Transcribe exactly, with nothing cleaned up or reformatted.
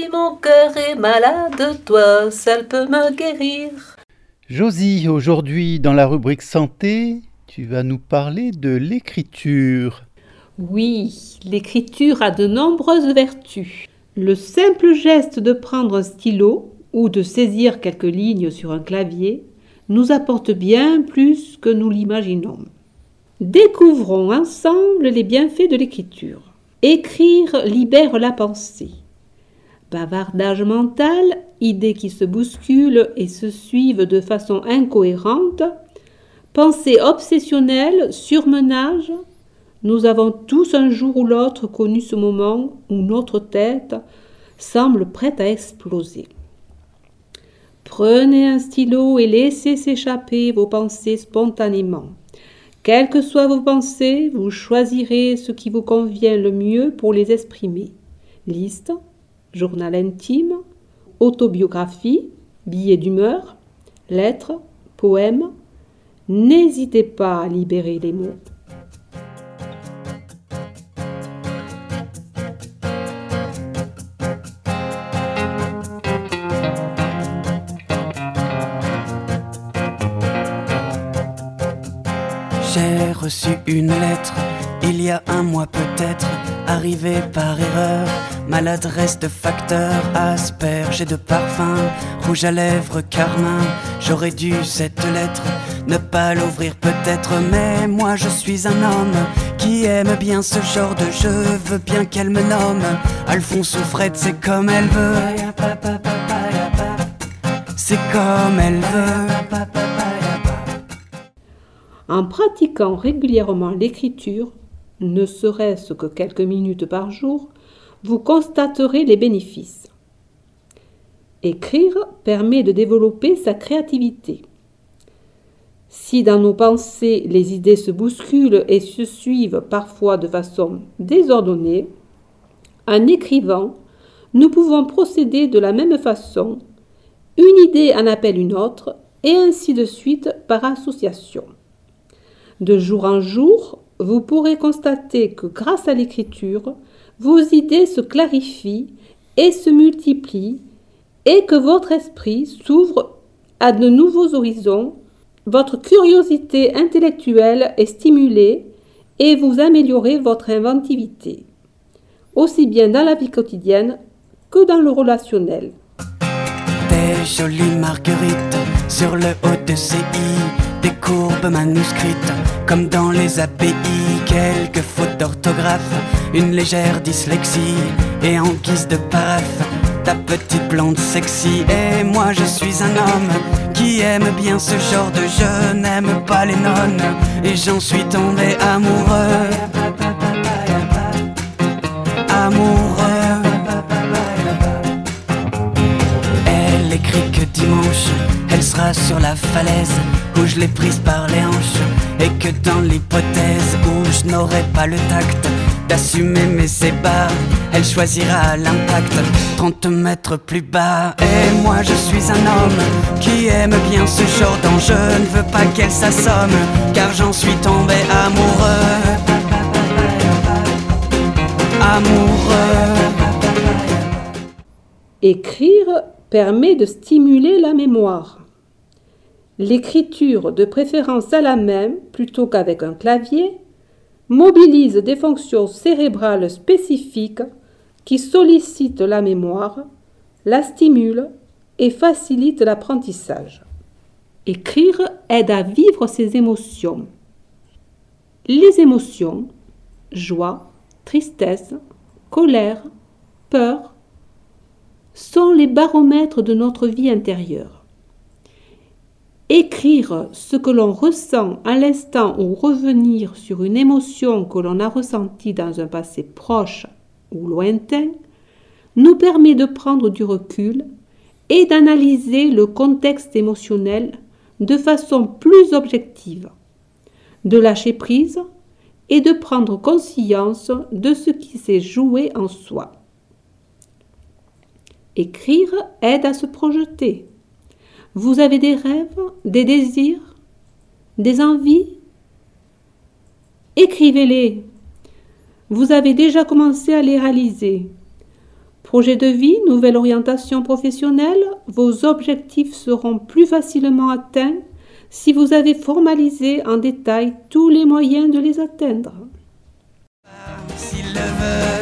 Si mon cœur est malade, toi seul peux me guérir. Josie, aujourd'hui dans la rubrique santé, tu vas nous parler de l'écriture. Oui, l'écriture a de nombreuses vertus. Le simple geste de prendre un stylo ou de saisir quelques lignes sur un clavier nous apporte bien plus que nous l'imaginons. Découvrons ensemble les bienfaits de l'écriture. Écrire libère la pensée. Bavardage mental, idées qui se bousculent et se suivent de façon incohérente, pensée obsessionnelle, surmenage. Nous avons tous un jour ou l'autre connu ce moment où notre tête semble prête à exploser. Prenez un stylo et laissez s'échapper vos pensées spontanément. Quelles que soient vos pensées, vous choisirez ce qui vous convient le mieux pour les exprimer. Liste, journal intime, autobiographie, billets d'humeur, lettres, poèmes. N'hésitez pas à libérer les mots. J'ai reçu une lettre, il y a un mois peut-être, arrivée par erreur. Maladresse de facteur, asperge et de parfum, rouge à lèvres, carmin. J'aurais dû cette lettre ne pas l'ouvrir peut-être, mais moi je suis un homme qui aime bien ce genre de jeu. Veux bien qu'elle me nomme Alphonse ou Fred, c'est comme elle veut. C'est comme elle veut. En pratiquant régulièrement l'écriture, ne serait-ce que quelques minutes par jour, vous constaterez les bénéfices. Écrire permet de développer sa créativité. Si dans nos pensées les idées se bousculent et se suivent parfois de façon désordonnée, en écrivant, nous pouvons procéder de la même façon. Une idée en appelle une autre, et ainsi de suite par association. De jour en jour, vous pourrez constater que grâce à l'écriture, vos idées se clarifient et se multiplient et que votre esprit s'ouvre à de nouveaux horizons, votre curiosité intellectuelle est stimulée et vous améliorez votre inventivité, aussi bien dans la vie quotidienne que dans le relationnel. Des jolies marguerites sur le haut de ces i, des courbes manuscrites comme dans les A P I, quelques fautes d'orthographe, une légère dyslexie et en guise de paraphe, ta petite blonde sexy. Et moi je suis un homme qui aime bien ce genre de jeu, n'aime pas les nonnes et j'en suis tombé amoureux. Amoureux. Elle écrit que dimanche elle sera sur la falaise où je l'ai prise par les hanches, et que dans l'hypothèse où je n'aurai pas le tact d'assumer mes ébats, elle choisira l'impact trente mètres plus bas. Et moi je suis un homme qui aime bien ce genre d'enjeu, ne veux pas qu'elle s'assomme car j'en suis tombé amoureux. Amoureux. Écrire permet de stimuler la mémoire. L'écriture, de préférence à la main plutôt qu'avec un clavier, mobilise des fonctions cérébrales spécifiques qui sollicitent la mémoire, la stimulent et facilitent l'apprentissage. Écrire aide à vivre ses émotions. Les émotions, joie, tristesse, colère, peur, sont les baromètres de notre vie intérieure. Écrire ce que l'on ressent à l'instant ou revenir sur une émotion que l'on a ressentie dans un passé proche ou lointain nous permet de prendre du recul et d'analyser le contexte émotionnel de façon plus objective, de lâcher prise et de prendre conscience de ce qui s'est joué en soi. Écrire aide à se projeter. Vous avez des rêves, des désirs, des envies? Écrivez-les. Vous avez déjà commencé à les réaliser. Projet de vie, nouvelle orientation professionnelle, vos objectifs seront plus facilement atteints si vous avez formalisé en détail tous les moyens de les atteindre. S'il le veut.